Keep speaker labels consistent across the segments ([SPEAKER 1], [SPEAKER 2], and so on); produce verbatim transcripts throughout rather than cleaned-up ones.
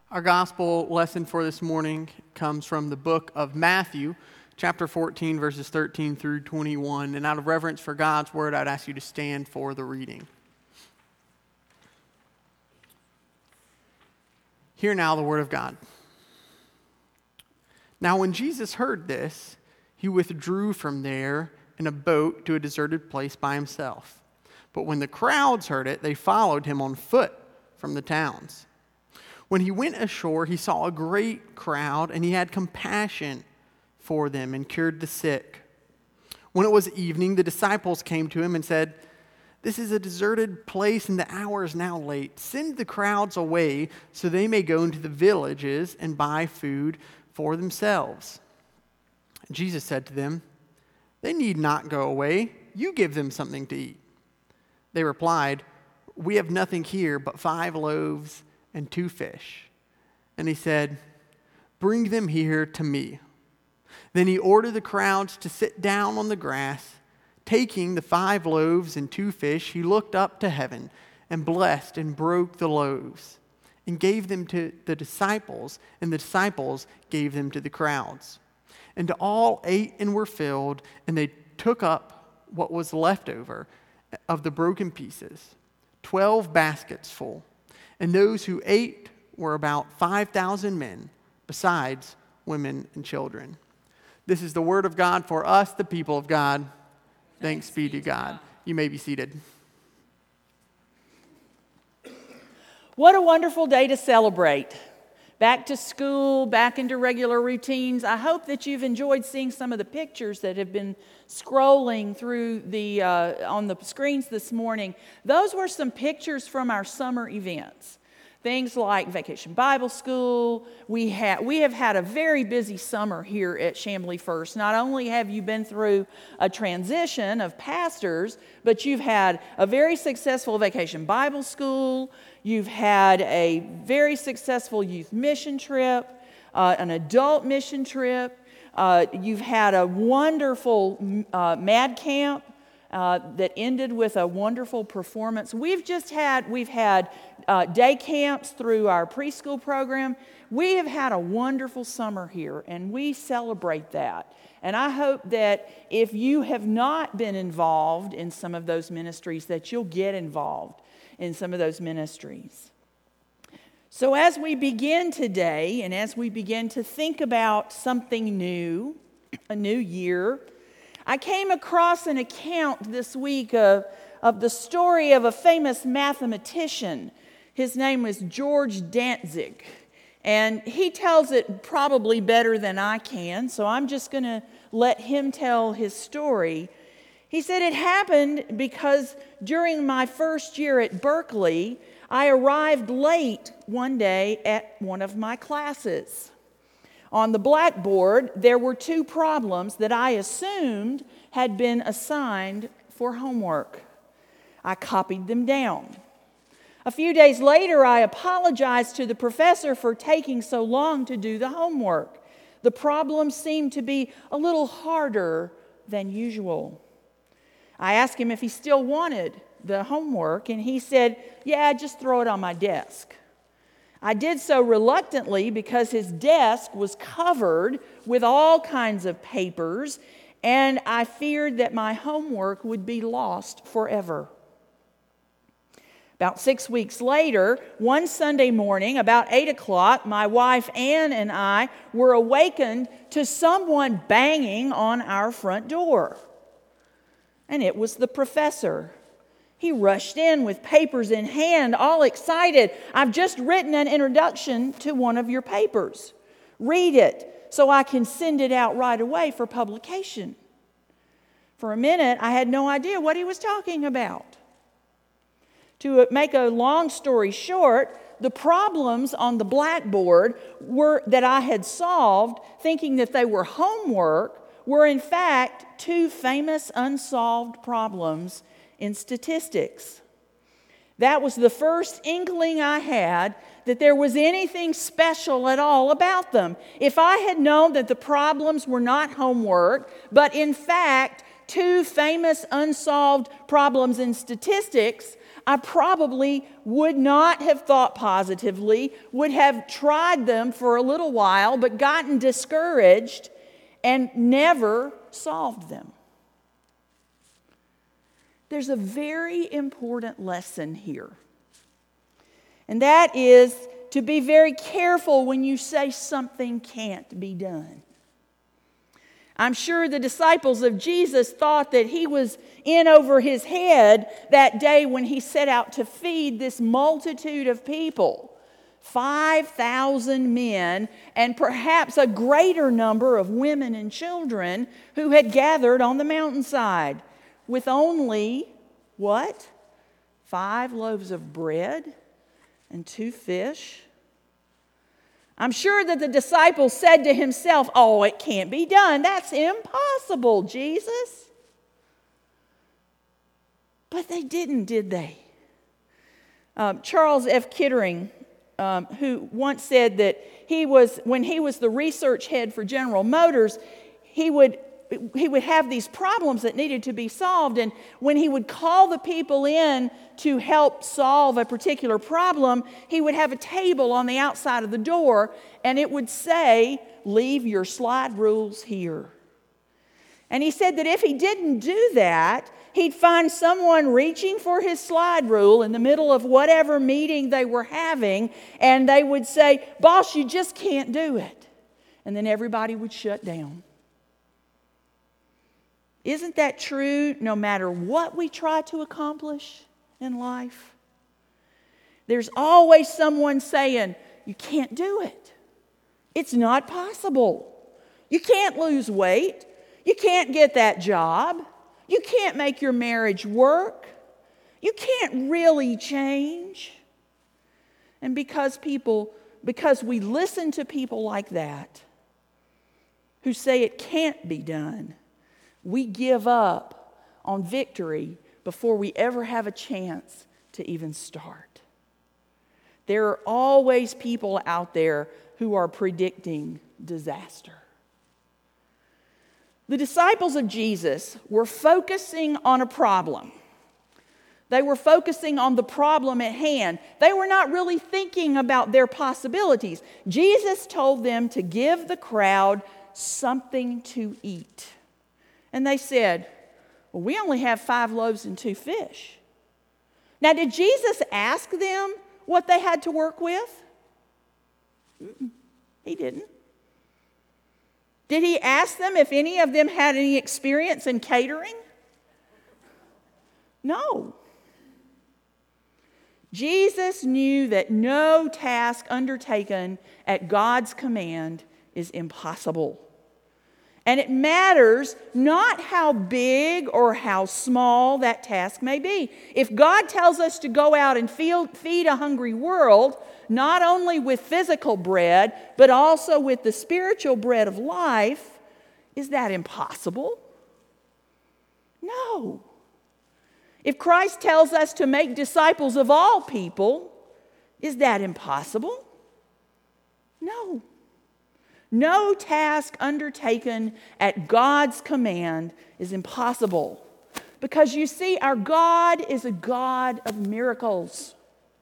[SPEAKER 1] Our gospel lesson for this morning comes from the book of Matthew, chapter fourteen, verses thirteen through twenty-one. And out of reverence for God's word, I'd ask you to stand for the reading. Hear now the word of God. Now when Jesus heard this, he withdrew from there in a boat to a deserted place by himself. But when the crowds heard it, they followed him on foot from the towns. When he went ashore, he saw a great crowd, and he had compassion for them and cured the sick. When it was evening, the disciples came to him and said, "This is a deserted place, and the hour is now late. Send the crowds away so they may go into the villages and buy food for themselves." Jesus said to them, "They need not go away. You give them something to eat." They replied, "We have nothing here but five loaves and two fish." And he said, "Bring them here to me." Then he ordered the crowds to sit down on the grass. Taking the five loaves and two fish, he looked up to heaven and blessed and broke the loaves and gave them to the disciples, and the disciples gave them to the crowds. And all ate and were filled, and they took up what was left over of the broken pieces, twelve baskets full. And those who ate were about five thousand men, besides women and children. This is the word of God for us, the people of God. Thanks be to God. You may be seated.
[SPEAKER 2] What a wonderful day to celebrate. Back to school, back into regular routines. I hope that you've enjoyed seeing some of the pictures that have been scrolling through the uh, on the screens this morning. Those were some pictures from our summer events. Things like Vacation Bible School. We have we have had a very busy summer here at Chamblee First. Not only have you been through a transition of pastors, but you've had a very successful Vacation Bible School. You've had a very successful youth mission trip, uh, an adult mission trip. Uh, you've had a wonderful uh, Mad Camp uh, that ended with a wonderful performance. We've just had, we've had uh, day camps through our preschool program. We have had a wonderful summer here, and we celebrate that. And I hope that if you have not been involved in some of those ministries, that you'll get involved in some of those ministries. So as we begin today, and as we begin to think about something new, a new year, I came across an account this week of, of the story of a famous mathematician. His name was George Dantzig, and he tells it probably better than I can, so I'm just going to let him tell his story. He said it happened because during my first year at Berkeley, I arrived late one day at one of my classes. On the blackboard, there were two problems that I assumed had been assigned for homework. I copied them down. A few days later, I apologized to the professor for taking so long to do the homework. The problems seemed to be a little harder than usual. I asked him if he still wanted the homework, and he said, "Yeah, just throw it on my desk." I did so reluctantly because his desk was covered with all kinds of papers, and I feared that my homework would be lost forever. About six weeks later, one Sunday morning, about eight o'clock, my wife Ann and I were awakened to someone banging on our front door. And it was the professor. He rushed in with papers in hand, all excited. "I've just written an introduction to one of your papers. Read it so I can send it out right away for publication." For a minute, I had no idea what he was talking about. To make a long story short, the problems on the blackboard were that I had solved, thinking that they were homework, were in fact two famous unsolved problems in statistics. That was the first inkling I had that there was anything special at all about them. If I had known that the problems were not homework, but in fact two famous unsolved problems in statistics, I probably would not have thought positively, would have tried them for a little while, but gotten discouraged and never solved them. There's a very important lesson here. And that is to be very careful when you say something can't be done. I'm sure the disciples of Jesus thought that he was in over his head that day when he set out to feed this multitude of people. five thousand men and perhaps a greater number of women and children who had gathered on the mountainside with only, what? Five loaves of bread and two fish. I'm sure that the disciple said to himself, oh, it can't be done. That's impossible, Jesus. But they didn't, did they? Um, Charles F. Kettering, um, who once said that he was, when he was the research head for General Motors, he would he would have these problems that needed to be solved, and when he would call the people in to help solve a particular problem, he would have a table on the outside of the door, and it would say, leave your slide rules here. And he said that if he didn't do that, he'd find someone reaching for his slide rule in the middle of whatever meeting they were having, and they would say, boss, you just can't do it. And then everybody would shut down. Isn't that true no matter what we try to accomplish in life? There's always someone saying, you can't do it. It's not possible. You can't lose weight. You can't get that job. You can't make your marriage work. You can't really change. And because people, because we listen to people like that, who say it can't be done, we give up on victory before we ever have a chance to even start. There are always people out there who are predicting disaster. The disciples of Jesus were focusing on a problem. They were focusing on the problem at hand. They were not really thinking about their possibilities. Jesus told them to give the crowd something to eat. And they said, well, we only have five loaves and two fish. Now, did Jesus ask them what they had to work with? Mm-mm, he didn't. Did he ask them if any of them had any experience in catering? No. Jesus knew that no task undertaken at God's command is impossible. And it matters not how big or how small that task may be. If God tells us to go out and feed a hungry world, not only with physical bread, but also with the spiritual bread of life, is that impossible? No. If Christ tells us to make disciples of all people, is that impossible? No. No task undertaken at God's command is impossible. Because you see, our God is a God of miracles.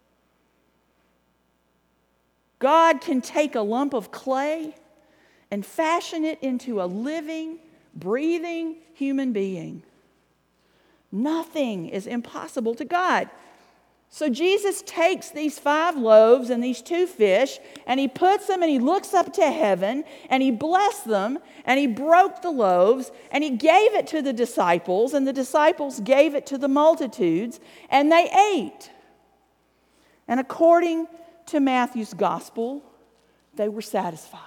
[SPEAKER 2] God can take a lump of clay and fashion it into a living, breathing human being. Nothing is impossible to God. So Jesus takes these five loaves and these two fish, and he puts them and he looks up to heaven, and he blessed them, and he broke the loaves, and he gave it to the disciples, and the disciples gave it to the multitudes, and they ate. And according to Matthew's gospel, they were satisfied.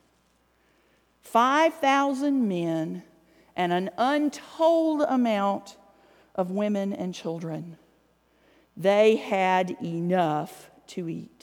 [SPEAKER 2] five thousand men and an untold amount of women and children. They had enough to eat.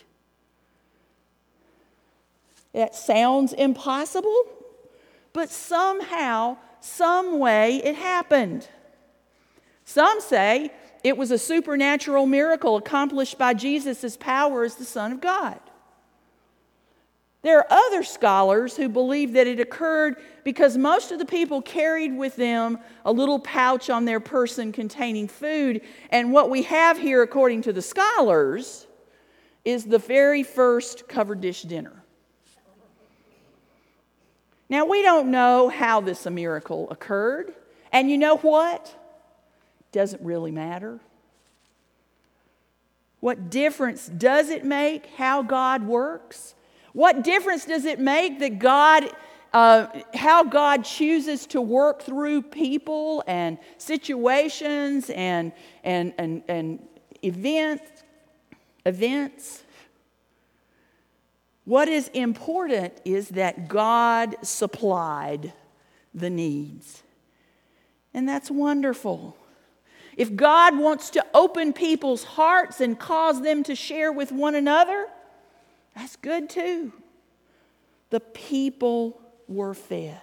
[SPEAKER 2] That sounds impossible, but somehow, some way it happened. Some say it was a supernatural miracle accomplished by Jesus' power as the Son of God. There are other scholars who believe that it occurred because most of the people carried with them a little pouch on their person containing food. And what we have here, according to the scholars, is the very first covered dish dinner. Now, we don't know how this miracle occurred. And you know what? It doesn't really matter. What difference does it make how God works? What difference does it make that God, uh, how God chooses to work through people and situations and and and, and events? Events. What is important is that God supplied the needs. And that's wonderful. If God wants to open people's hearts and cause them to share with one another, that's good too. The people were fed.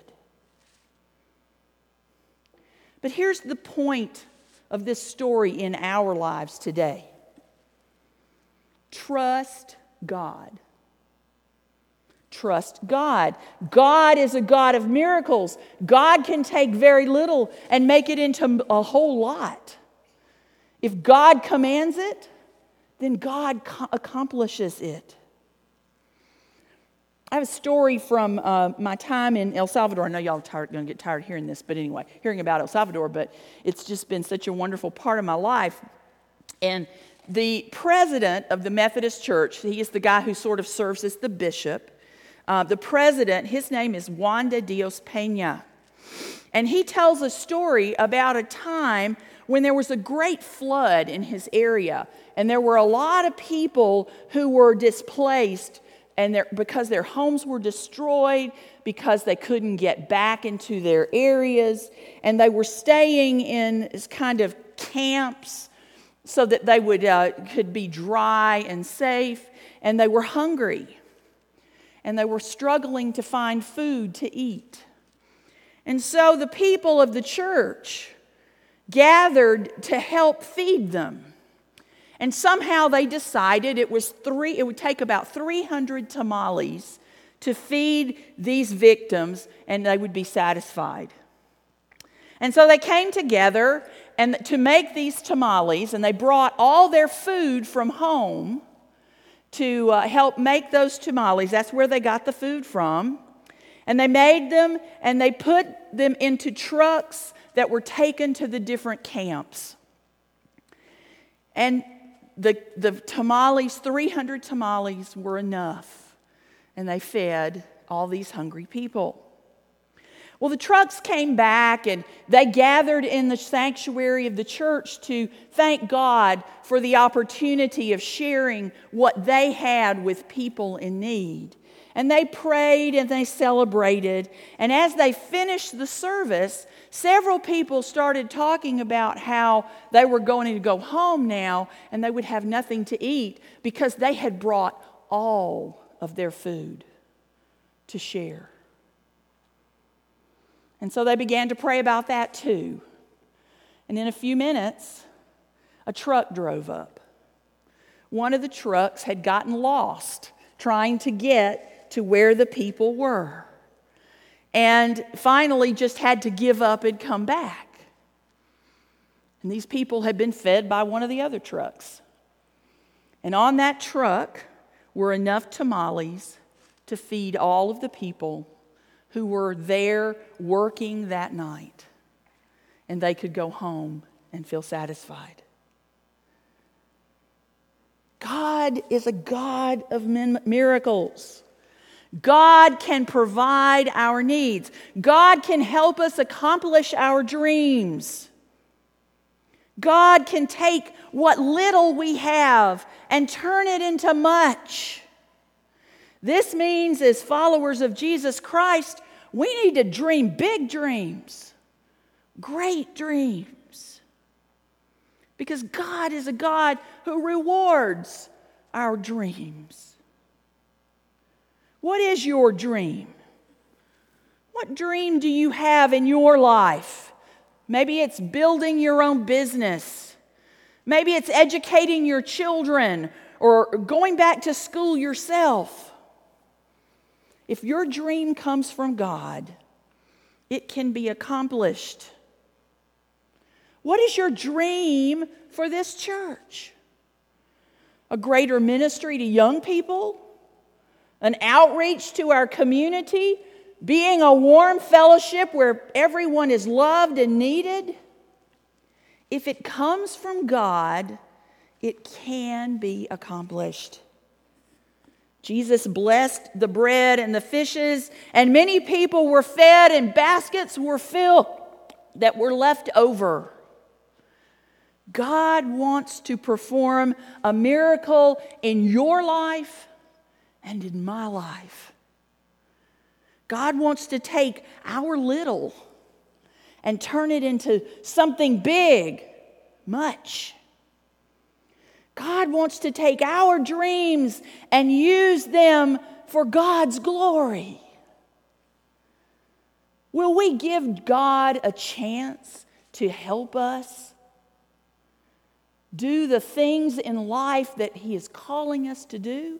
[SPEAKER 2] But here's the point of this story in our lives today. Trust God. Trust God. God is a God of miracles. God can take very little and make it into a whole lot. If God commands it, then God co- accomplishes it. I have a story from uh, my time in El Salvador. I know y'all are going to get tired of hearing this, but anyway, hearing about El Salvador, but it's just been such a wonderful part of my life. And the president of the Methodist Church, he is the guy who sort of serves as the bishop. Uh, the president, his name is Juan de Dios Peña. And he tells a story about a time when there was a great flood in his area. And there were a lot of people who were displaced and because their homes were destroyed, because they couldn't get back into their areas. And they were staying in kind of camps so that they would uh, could be dry and safe. And they were hungry. And they were struggling to find food to eat. And so the people of the church gathered to help feed them. And somehow they decided it was three, it would take about three hundred tamales to feed these victims, and they would be satisfied. And so they came together and to make these tamales, and they brought all their food from home to uh, help make those tamales. That's where they got the food from. And they made them, and they put them into trucks that were taken to the different camps. And the, the tamales, three hundred tamales were enough. And they fed all these hungry people. Well, the trucks came back, and they gathered in the sanctuary of the church to thank God for the opportunity of sharing what they had with people in need. And they prayed and they celebrated. And as they finished the service, several people started talking about how they were going to go home now and they would have nothing to eat because they had brought all of their food to share. And so they began to pray about that too. And in a few minutes, a truck drove up. One of the trucks had gotten lost trying to get to where the people were. And finally just had to give up and come back. And these people had been fed by one of the other trucks. And on that truck were enough tamales to feed all of the people who were there working that night. And they could go home and feel satisfied. God is a God of miracles. God can provide our needs. God can help us accomplish our dreams. God can take what little we have and turn it into much. This means, as followers of Jesus Christ, we need to dream big dreams, great dreams. Because God is a God who rewards our dreams. What is your dream? What dream do you have in your life? Maybe it's building your own business. Maybe it's educating your children or going back to school yourself. if your dream comes from God, it can be accomplished. What is your dream for this church? A greater ministry to young people? An outreach to our community? Being a warm fellowship where everyone is loved and needed? If it comes from God, it can be accomplished. Jesus blessed the bread and the fishes, and many people were fed, and baskets were filled that were left over. God wants to perform a miracle in your life and in my life. God wants to take our little and turn it into something big, much. God wants to take our dreams and use them for God's glory. Will we give God a chance to help us do the things in life that He is calling us to do?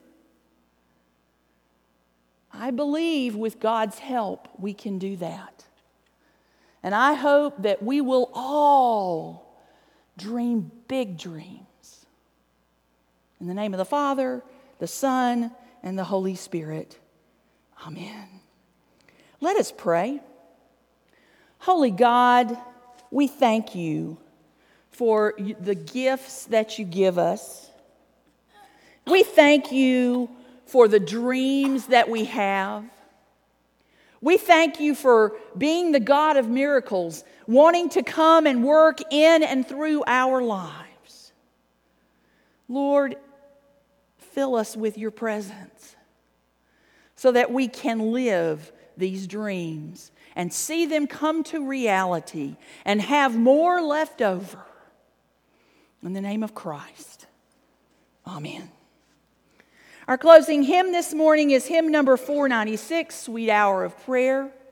[SPEAKER 2] I believe with God's help we can do that. And I hope that we will all dream big dreams. In the name of the Father, the Son, and the Holy Spirit. Amen. Let us pray. Holy God, we thank you for the gifts that you give us. We thank you for the dreams that we have. We thank you for being the God of miracles, wanting to come and work in and through our lives. Lord, fill us with your presence so that we can live these dreams and see them come to reality and have more left over. In the name of Christ, amen. Our closing hymn this morning is hymn number four ninety-six, Sweet Hour of Prayer.